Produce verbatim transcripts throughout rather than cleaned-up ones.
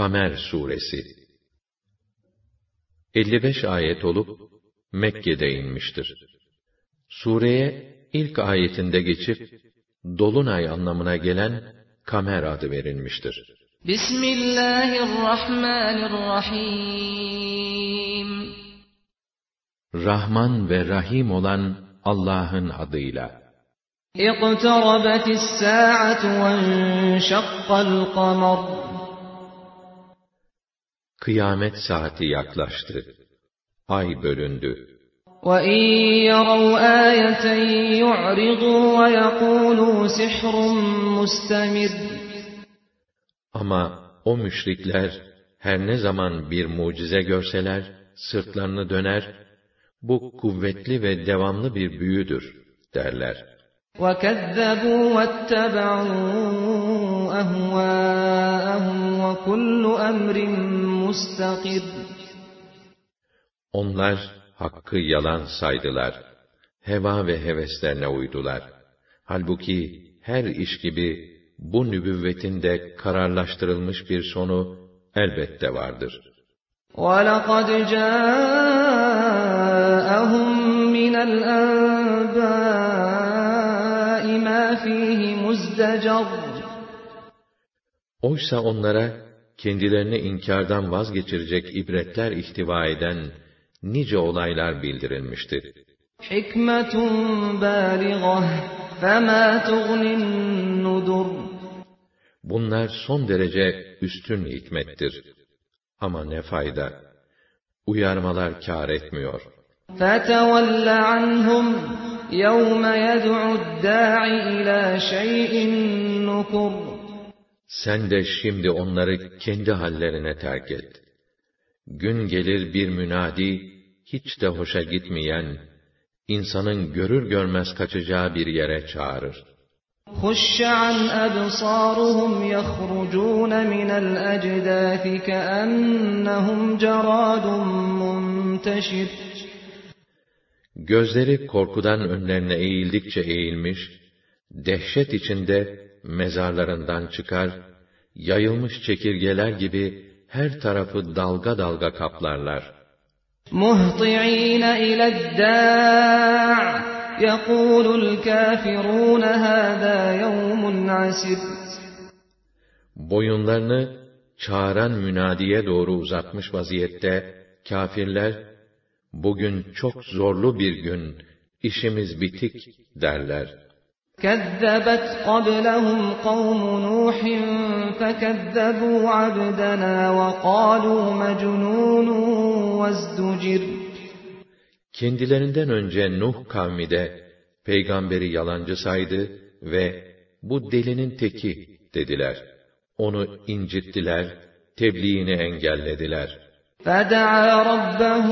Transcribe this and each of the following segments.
Kamer Suresi elli beş ayet olup Mekke'de inmiştir. Sureye ilk ayetinde geçip dolunay anlamına gelen Kamer adı verilmiştir. Bismillahirrahmanirrahim. Rahman ve Rahim olan Allah'ın adıyla. İqtarabatis sa'atu venşakkal kamar. Kıyamet saati yaklaştı. Ay bölündü. وَاِنْ يَرَوْا آيَةً يُعْرِضُوا وَيَقُولُوا سِحْرٌ مُسْتَمِرٌّ. Ama o müşrikler her ne zaman bir mucize görseler, sırtlarını döner, bu kuvvetli ve devamlı bir büyüdür derler. وَكَذَّبُوا وَاتَّبَعُوا أَهْوَاءَهُمْ وَكُلُّ أَمْرٍ مُسْتَقِرٌّ. Onlar hakkı yalan saydılar. Heva ve heveslerine uydular. Halbuki her iş gibi bu nübüvvetin de kararlaştırılmış bir sonu elbette vardır. وَلَقَدْ جَاءَهُمْ مِنَ الْأَنْبَاءِ مَا فِيهِ مُزْدَجَرٌ. Oysa onlara kendilerini inkardan vazgeçirecek ibretler ihtiva eden nice olaylar bildirilmiştir. حِكْمَةٌ بَالِغَةٌ فَمَا تُغْنِ النُّذُرُ. Bunlar son derece üstün hikmettir. Ama ne fayda? Uyarmalar kâr etmiyor. فَتَوَلَّ عَنْهُمْ يَوْمَ يَدْعُ الدَّاعِ إِلَى شَيْءٍ نُكُرٍ. Sen de şimdi onları kendi hallerine terk et. Gün gelir bir münadi, hiç de hoşa gitmeyen, insanın görür görmez kaçacağı bir yere çağırır. خُشَّ عَنْ أَبْصَارُهُمْ يَخْرُجُونَ مِنَ الْأَجْدَاثِ كَأَنَّهُمْ جَرَادٌ مُنْتَشِرٌ. Gözleri korkudan önlerine eğildikçe eğilmiş, dehşet içinde mezarlarından çıkar, yayılmış çekirgeler gibi her tarafı dalga dalga kaplarlar. مُهْطِعِينَ إِلَى الدَّاعِ يَقُولُ الْكَافِرُونَ هَذَا يَوْمٌ عَسِرٌ. Boyunlarını çağıran münadiye doğru uzatmış vaziyette kâfirler, bugün çok zorlu bir gün, işimiz bitik derler. كَذَّبَتْ قَبْلَهُمْ قَوْمُ نُوحٍ فَكَذَّبُوا عَبْدَنَا وَقَالُوا مَجْنُونٌ وَازْدُجِرَ. Kendilerinden önce Nuh kavmi de peygamberi yalancı saydı ve bu delinin teki dediler. Onu incittiler, tebliğini engellediler. فَدَعَا رَبَّهُ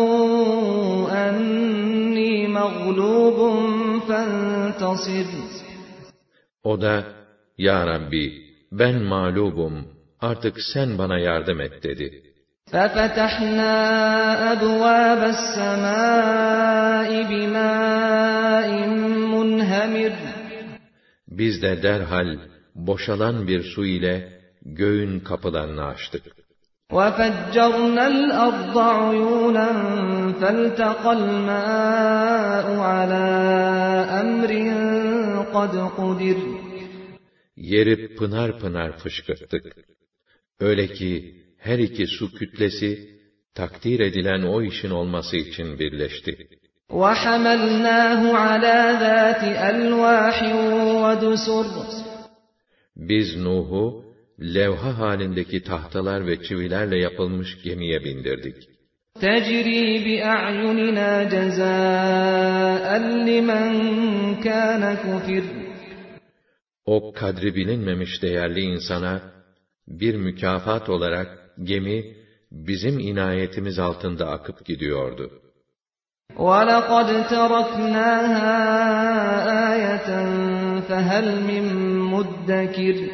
أَنِّي مَغْلُوبٌ فَانْتَصِرْ. O da, Ya Rabbi, ben mağlubum, artık sen bana yardım et dedi. فَفَتَحْنَا أَبْوَابَ السَّمَاءِ بِمَاءٍ مُنْهَمِرٍ. Biz de derhal boşalan bir su ile göğün kapılarını açtık. وَفَجَّرْنَا الْأَرْضَ عُيُونًا فَالْتَقَى الْمَاءُ عَلَى أَمْرٍ قَدْ قُدِرَ. Yeri pınar pınar fışkırttık. Öyle ki her iki su kütlesi takdir edilen o işin olması için birleşti. وَحَمَلْنَاهُ عَلَى ذَاتِ أَلْوَاحٍ وَدُسُرٍ. Biz Nuh'u levha halindeki tahtalar ve çivilerle yapılmış gemiye bindirdik. تَجْرِي بِأَعْيُنِنَا جَزَاءً لِمَنْ كَانَ كُفِرٍ. O kadri bilinmemiş değerli insana bir mükafat olarak gemi bizim inayetimiz altında akıp gidiyordu. وَلَقَدْ تَرَكْنَاهَا آيَةً فَهَلْ مِنْ مُدَّكِرٍ.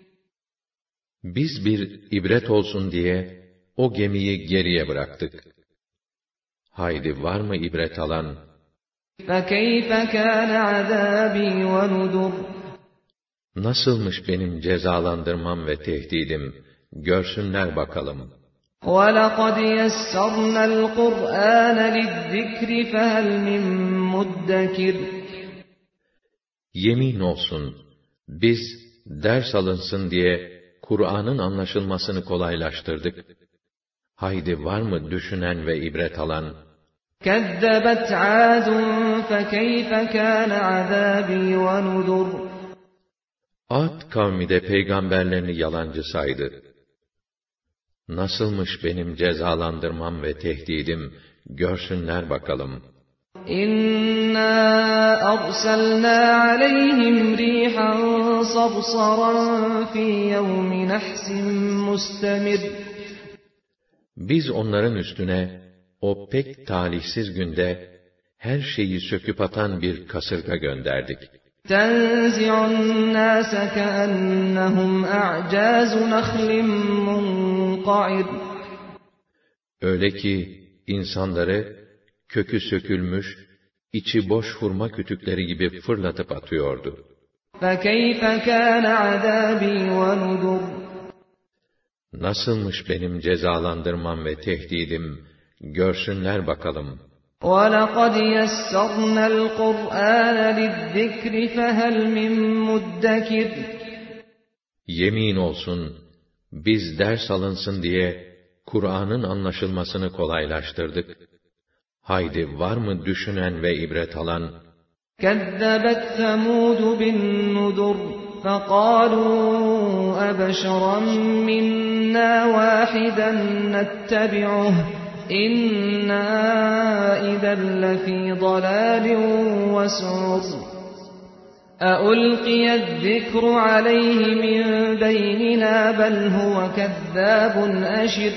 Biz bir ibret olsun diye o gemiyi geriye bıraktık. Haydi var mı ibret alan? فَكَيْفَ كَانَ عَذَابِي وَنُذُرِ. Nasılmış benim cezalandırmam ve tehdidim, görsünler bakalım. وَلَقَدْ يَسَّرْنَا الْقُرْآنَ لِلذِّكْرِ فَهَلْ مِن مُّدَّكِرٍ Yemin olsun, biz ders alınsın diye Kur'an'ın anlaşılmasını kolaylaştırdık. Haydi var mı düşünen ve ibret alan? كَذَّبَتْ عَادٌ فَكَيْفَ كَانَ عَذَابِي وَنُذُرِ Ad kavmi de peygamberlerini yalancı saydı. Nasılmış benim cezalandırmam ve tehdidim, görsünler bakalım. İnna arsalna aleyhim rihan sabsaran fi yevmi nahsin mustemir. Biz onların üstüne o pek talihsiz günde her şeyi söküp atan bir kasırga gönderdik. Tenzi'un nâse keennehum a'câzu nahlin munqa'ir. Öyle ki insanları kökü sökülmüş, içi boş hurma kütükleri gibi fırlatıp atıyordu. فَكَيْفَ كَانَ عَذَابِي وَنُذُرِ Nasılmış benim cezalandırmam ve tehdidim, görsünler bakalım. وَلَقَدْ يَسَّرْنَا الْقُرْآنَ لِلذِّكْرِ فَهَلْ مِن مُّدَّكِرٍ Yemin olsun, biz ders alınsın diye Kur'an'ın anlaşılmasını kolaylaştırdık. Haydi var mı düşünen ve ibret alan? كَذَّبَتْ ثَمُودُ بِالنُّذُرِ فَقَالُوا أَبَشَرًا مِنَّا وَاحِدًا نَتَّبِعُهُ إِنَّا إِذًا لَّفِي ضَلَالٍ وَسُعُرٍ أَأُلْقِيَ الذِّكْرُ عَلَيْهِ مِن بَيْنِنَا بَلْ هُوَ كَذَّابٌ أَشِرٌ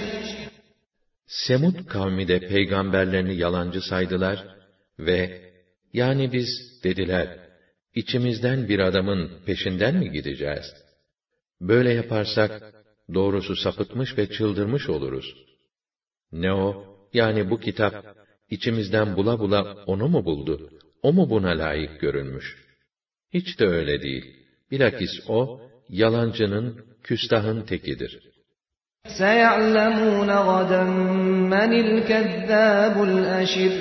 Semud kavmi de peygamberlerini yalancı saydılar ve yani biz dediler, içimizden bir adamın peşinden mi gideceğiz? Böyle yaparsak doğrusu sapıtmış ve çıldırmış oluruz. Ne o? Yani bu kitap içimizden bula bula onu mu buldu? O mu buna layık görünmüş? Hiç de öyle değil. Bilakis o yalancının, küstahın tekidir. سَيَعْلَمُونَ غَدًا مَّنِ الْكَذَّابُ الْأَشِرُ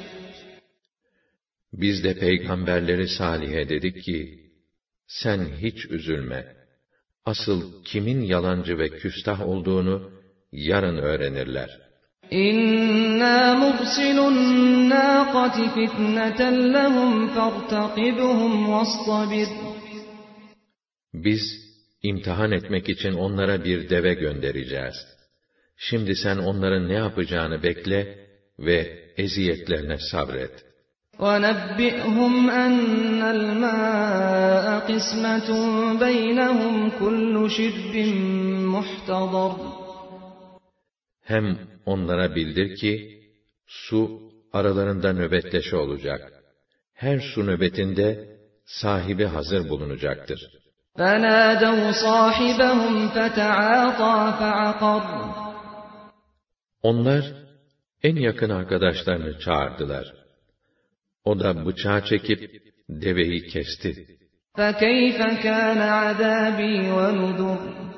Biz de peygamberleri Salih'e dedik ki, sen hiç üzülme. Asıl kimin yalancı ve küstah olduğunu yarın öğrenirler. İnna mursilun nâqati fitneten lehum fertakibhum vastabir. Biz imtihan etmek için onlara bir deve göndereceğiz. Şimdi sen onların ne yapacağını bekle ve eziyetlerine sabret. وَنَبِّئْهُمْ أَنَّ الْمَاءَ قِسْمَةٌ بَيْنَهُمْ كُلُّ شِرْبٍ مُحْتَضَرٍ Hem onlara bildir ki, su aralarında nöbetleşe olacak. Her su nöbetinde sahibi hazır bulunacaktır. فَنَادَوْا صَاحِبَهُمْ فَتَعَاطَى فَعَقَرَ Onlar en yakın arkadaşlarını çağırdılar. O da bıçağı çekip deveyi kesti. فَكَيْفَ كَانَ عَذَابِي وَنُذُرِ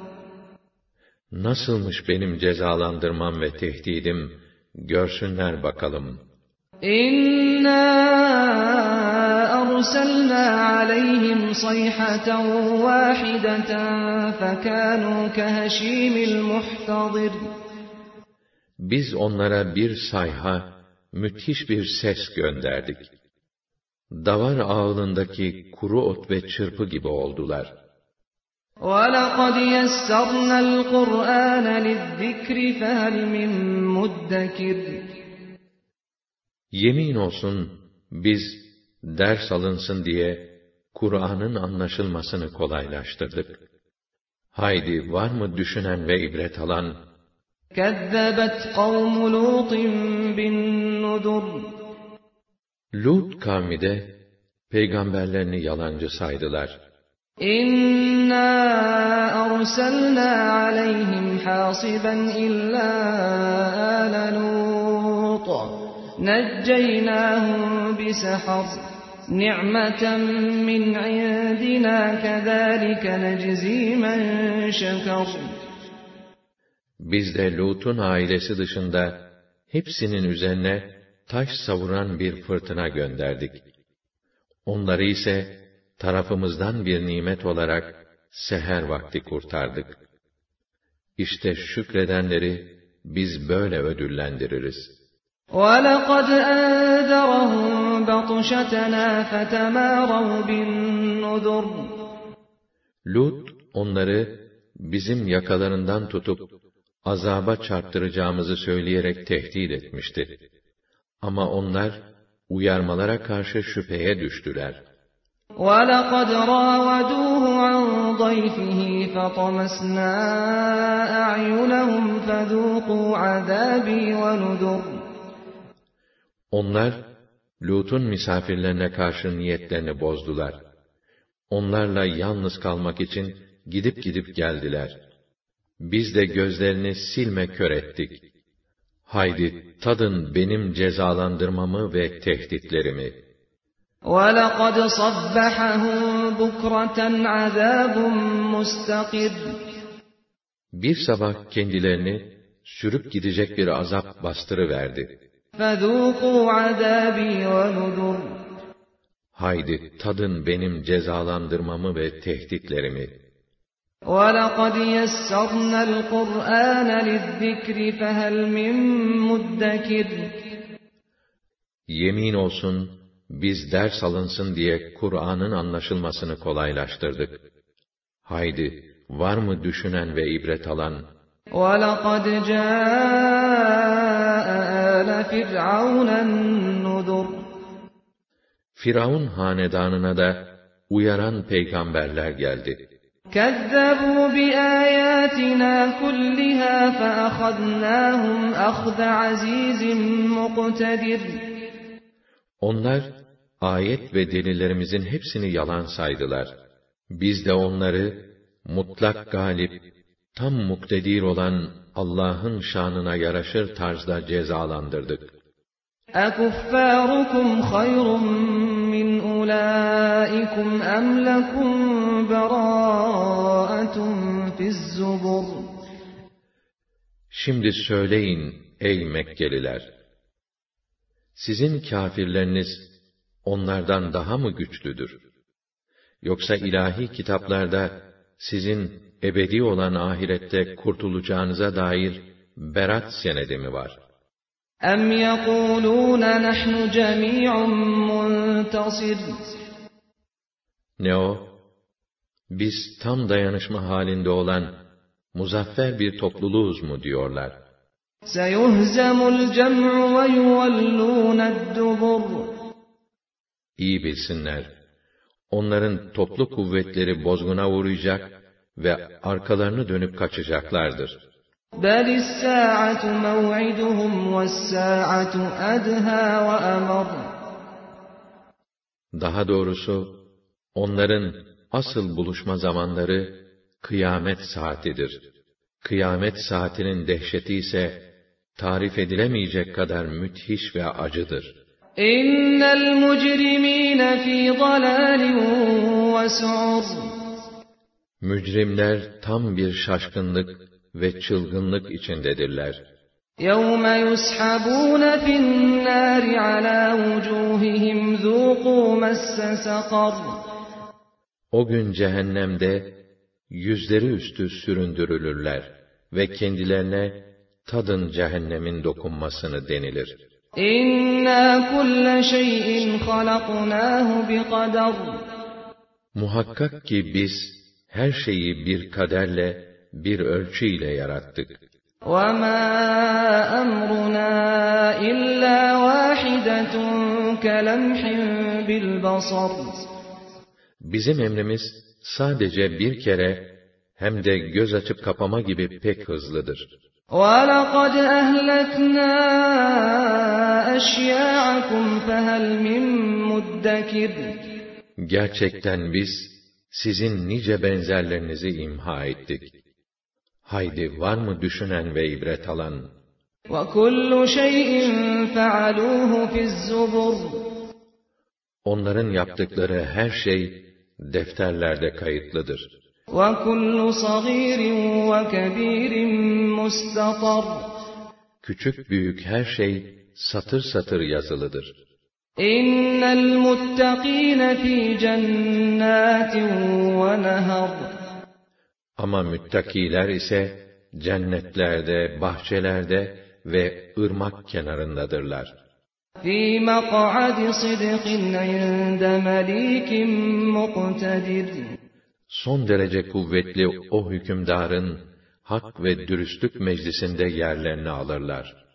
Nasılmış benim cezalandırmam ve tehdidim, görsünler bakalım. İnna arsalna aleyhim sayhatan vahideten fekanu keheşimil muhtadir. Biz onlara bir sayha, müthiş bir ses gönderdik. Davar ağılındaki kuru ot ve çırpı gibi oldular. وَلَقَدْ يَسَّرْنَا الْقُرْآنَ لِلذِّكْرِ فَهَلْ مِن مُّدَّكِرٍ Yemin olsun, biz ders alınsın diye Kur'an'ın anlaşılmasını kolaylaştırdık. Haydi var mı düşünen ve ibret alan? كَذَّبَتْ قَوْمُ لُوطٍ بِالنُّذُرِ Lut kavmi de peygamberlerini yalancı saydılar. İnna arsalna aleyhim hasiban illa ala Lut necceynahum bisahar ni'meten min indina kezalike neczi men şeker Biz de Lut'un ailesi dışında hepsinin üzerine taş savuran bir fırtına gönderdik. Onları ise tarafımızdan bir nimet olarak seher vakti kurtardık. İşte şükredenleri biz böyle ödüllendiririz. وَلَقَدْ أَنذَرَهُم بَطْشَتَنَا فَتَمَارَوْا بِالنُّذُرِ Lut onları bizim yakalarından tutup azaba çarptıracağımızı söyleyerek tehdit etmişti. Ama onlar uyarmalara karşı şüpheye düştüler. وَلَقَدْ رَاوَدُوهُ عَنْ ضَيْفِهِ فَطَمَسْنَا أَعْيُنَهُمْ فَذُوقُوا عَذَابِي وَنُذُرِ Onlar, Lut'un misafirlerine karşı niyetlerini bozdular. Onlarla yalnız kalmak için gidip gidip geldiler. Biz de gözlerini silme kör ettik. Haydi tadın benim cezalandırmamı ve tehditlerimi. وَلَقَدْ صَبَّحَهُم بُكْرَةً عَذَابٌ مُسْتَقِرٌّ Bir sabah kendilerini sürüp gidecek bir azap bastırıverdi. فَذُوقُوا عَذَابِي وَنُذُرِ Haydi tadın benim cezalandırmamı ve tehditlerimi. وَلَقَدْ يَسَّرْنَا الْقُرْآنَ لِلذِّكْرِ فَهَلْ مِن مُدَّكِرٍ Yemin olsun, biz ders alınsın diye Kur'an'ın anlaşılmasını kolaylaştırdık. Haydi, var mı düşünen ve ibret alan? وَلَقَدْ جَاءَ آلَ فِرْعَوْنَ النُّذُرُ Firavun hanedanına da uyaran peygamberler geldi. كَذَّبُوا بِآيَاتِنَا كُلِّهَا فَأَخَذْنَاهُمْ أَخْذَ عَزِيزٍ مُقْتَدِرٍ Onlar, ayet ve delillerimizin hepsini yalan saydılar. Biz de onları, mutlak galip, tam muktedir olan Allah'ın şanına yaraşır tarzda cezalandırdık. أَكُفَّارُكُمْ خَيْرٌ مِّنْ أُولَٰئِكُمْ أَمْ لَكُمْ بَرَاءَةٌ فِي الزُّبُرِ Şimdi söyleyin ey Mekkeliler! Sizin kâfirleriniz onlardan daha mı güçlüdür? Yoksa ilahi kitaplarda sizin ebedi olan ahirette kurtulacağınıza dair berat senedi mi var? اَمْ يَقُولُونَ نَحْنُ جَمِيعٌ مُنْتَصِرٌ Ne o? Biz tam dayanışma halinde olan muzaffer bir topluluğuz mu diyorlar? سَيُهْزَمُ الْجَمْعُ وَيُوَلُّونَ الدُّبُرَ İyi bilsinler, onların toplu kuvvetleri bozguna uğrayacak ve arkalarını dönüp kaçacaklardır. بَلِ السَّاعَةُ مَوْعِدُهُمْ وَالسَّاعَةُ أَدْهَى وَأَمَرُّ Daha doğrusu, onların asıl buluşma zamanları kıyamet saatidir. Kıyamet saatinin dehşeti ise tarif edilemeyecek kadar müthiş ve acıdır. اِنَّ الْمُجْرِم۪ينَ ف۪ي ضَلَالٍ وَسُعُرٍ Mücrimler tam bir şaşkınlık ve çılgınlık içindedirler. يَوْمَ يُسْحَبُونَ فِي النَّارِ عَلَى وُجُوهِهِمْ ذُوقُوا مَسَّ سَقَرَ O gün cehennemde yüzleri üstü süründürülürler ve kendilerine tadın cehennemin dokunmasını denilir. اِنَّا كُلَّ شَيْءٍ خَلَقْنَاهُ بِقَدَرٍ Muhakkak ki biz her şeyi bir kaderle, bir ölçüyle yarattık. وَمَا أَمْرُنَا إِلَّا وَاحِدَةٌ كَلَمْحٍ بِالْبَصَرِ Bizim emrimiz sadece bir kere hem de göz açıp kapama gibi pek hızlıdır. وَلَقَدْ أَهْلَكْنَا أَشْيَاعَكُمْ فَهَلْ مِن مُدَّكِرٍ Gerçekten biz sizin nice benzerlerinizi imha ettik. Haydi var mı düşünen ve ibret alan? وَكُلُّ شَيْءٍ فَعَلُوهُ فِي الزُّبُرِ Onların yaptıkları her şey defterlerde kayıtlıdır. وَكُلُّ صَغِيرٍ وَكَبِيرٍ مُسْتَطَرٌ Küçük büyük her şey satır satır yazılıdır. İnnel muttakîne fî cennâtin ve nehar. Ama müttakiler ise cennetlerde, bahçelerde ve ırmak kenarındadırlar. Fî mek'adi sıdkın inde melikin muqtedir. Son derece kuvvetli o hükümdarın hak ve dürüstlük meclisinde yerlerini alırlar.